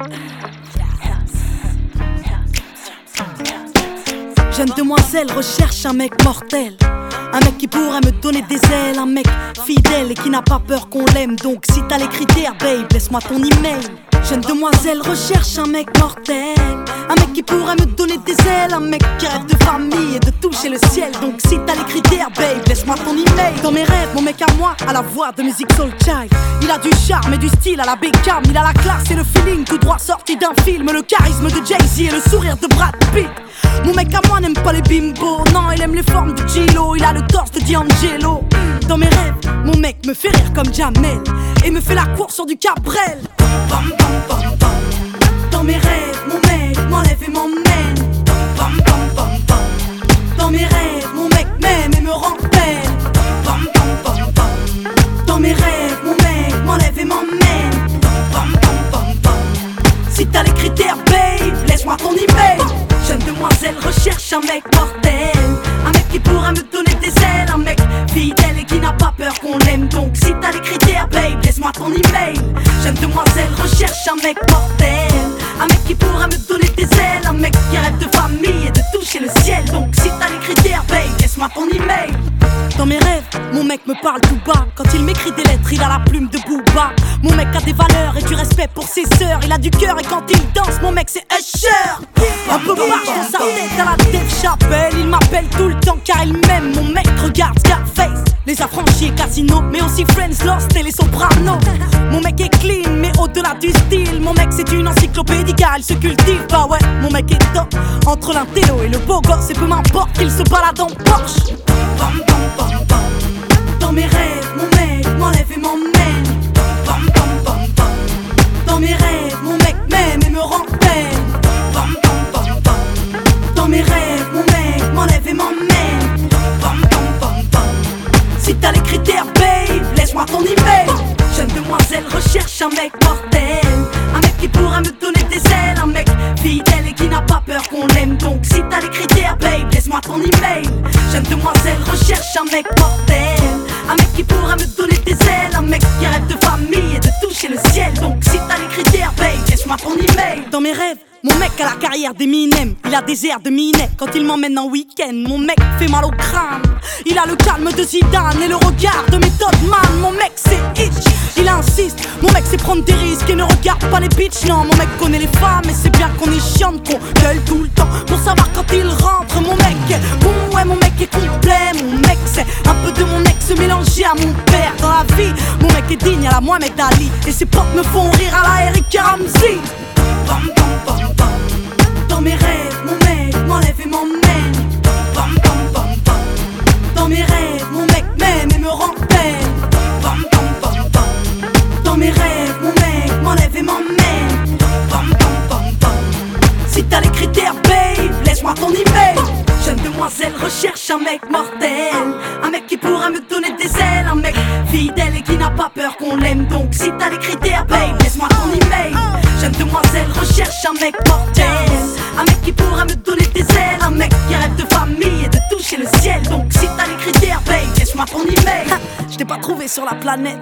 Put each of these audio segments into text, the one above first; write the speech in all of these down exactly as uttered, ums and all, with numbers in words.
Jeune demoiselle recherche un mec mortel, un mec qui pourrait me donner des ailes, un mec fidèle et qui n'a pas peur qu'on l'aime. Donc si t'as les critères, babe, laisse-moi ton email. Jeune demoiselle recherche un mec mortel, un mec qui pourrait me donner des ailes, un mec qui rêve de famille et de toucher le ciel. Donc si t'as les critères, babe, laisse-moi ton email. Dans mes rêves, mon mec à moi a la voix de Musiq Soulchild. Il a du charme et du style à la Beckham. Il a la classe et le feeling tout droit sorti d'un film. Le charisme de Jay-Z et le sourire de Brad Pitt. Mon mec à moi n'aime pas les bimbos, non, il aime les formes de Gilo. Il a le torse de D'Angelo. Dans mes rêves, mon mec me fait rire comme Jamel et me fait la course sur du Cabrel. Bam, bam, bam, bam. Dans mes rêves, mon mec m'enlève et m'emmène. Bam, bam, bam, bam. Dans mes rêves, mon mec m'aime et me rend belle. Bam, bam, bam, bam. Dans mes rêves, mon mec m'enlève et m'emmène. Bam, bam, bam, bam. Si t'as les critères, babe, laisse-moi ton email. Jeune demoiselle recherche un mec mortel, un mec qui pourra me donner des ailes, un mec fidèle et qui n'a pas peur qu'on l'aime. Donc si t'as les critères, babe, laisse-moi ton email. Jeune demoiselle recherche un mec mortel, un mec qui pourra me donner des ailes, un mec qui rêve de famille et de toucher le ciel. Donc si t'as les critères, babe, laisse-moi ton email. Dans mes rêves, mon mec me parle tout bas. Quand il m'écrit des lettres, il a la plume de Booba. Mon mec a des valeurs et du respect pour ses sœurs. Il a du cœur et quand il danse, mon mec c'est Usher. Un peu marche dans sa tête à la Dave Chappelle. Il m'appelle tout le temps car il m'aime. Mon mec regarde Scarface, Les Affranchis et Casino, mais aussi Friends, Lost et Les Sopranos. Mon mec est clean mais au-delà du style. Mon mec c'est une encyclopédie car il se cultive. Bah ouais, mon mec est top. Entre l'intello et le beau gosse, et peu m'importe qu'il se balade en Porsche. Bam, bam, bam, bam. Dans mes rêves, mon mec m'enlève et m'emmène. Bam, bam, bam, bam. Dans mes rêves, mon mec m'aime et me rend belle. Bam, bam, bam, bam. Dans mes rêves, mon mec m'enlève et m'emmène. Bam, bam, bam, bam. Si t'as les critères, babe, laisse-moi ton email. Jeune demoiselle recherche un mec mortel, un mec qui pourra me donner des ailes, un mec fidèle et qui n'a pas peur qu'on l'aime. Donc si t'as les critères, babe, laisse-moi ton email. Jeune demoiselle recherche un mec mortel, un mec qui pourra me donner des ailes, un mec qui rêve de famille et de toucher le ciel. Donc si t'as les critères, babe, laisse-moi ton email. Dans mes rêves, mon mec a la carrière d'Eminem, il a des airs de Minet quand il m'emmène en week-end. Mon mec fait mal au crâne, il a le calme de Zidane et le regard de Method Man. Mon mec c'est Hitch, il insiste, mon mec c'est prendre des risques et ne regarde pas les bitches. Non, mon mec connaît les femmes et c'est bien qu'on est chiante, qu'on gueule tout le temps pour savoir quand il rentre. Mon mec est bon, ouais, mon mec est complet. Mon mec c'est un peu de mon ex mélangé à mon père dans la vie. Mon mec est digne à la Mohamed Ali et ses potes me font rire à la Eric Ramsey. Bam, bam, bam, bam. Dans mes rêves, mon mec m'enlève et m'emmène. Bam, bam, bam, bam. Dans mes rêves, mon mec m'aime et me rend belle. Bam, bam, bam, bam. Dans mes rêves, mon mec m'enlève et m'emmène. Bam, bam, bam, bam. Si t'as les critères, babe, laisse-moi ton email. Jeune demoiselle recherche un mec mortel, un mec qui pourra me donner des ailes, un mec fidèle et qui n'a pas peur qu'on l'aime. Donc si t'as les critères, babe, laisse-moi ton email. Jeune demoiselle recherche un mec mortel, un mec qui pourra me donner des ailes, un mec qui rêve de famille et de toucher le ciel. Donc si t'as les critères, babe, laisse-moi ton email. Je t'ai pas trouvé sur la planète,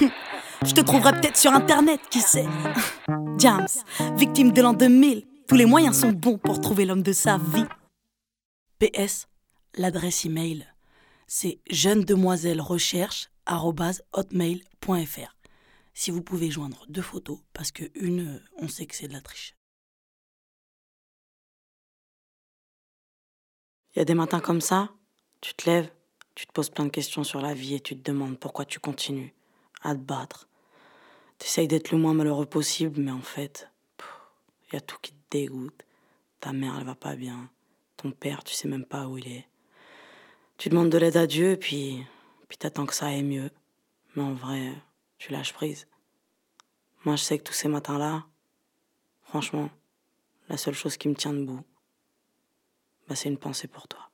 je te trouverai peut-être sur internet, qui sait. Jams, victime de l'an deux mille, tous les moyens sont bons pour trouver l'homme de sa vie. P S, l'adresse email, c'est jeune demoiselle recherche arobase hotmail point f r. Si vous pouvez joindre deux photos, parce que une, on sait que c'est de la triche. Il y a des matins comme ça, tu te lèves, tu te poses plein de questions sur la vie et tu te demandes pourquoi tu continues à te battre. T'essayes d'être le moins malheureux possible, mais en fait, il y a tout qui te dégoûte. Ta mère, elle va pas bien. Ton père, tu sais même pas où il est. Tu demandes de l'aide à Dieu, puis, puis t'attends que ça aille mieux. Mais en vrai, tu lâches prise. Moi, je sais que tous ces matins-là, franchement, la seule chose qui me tient debout, bah, c'est une pensée pour toi.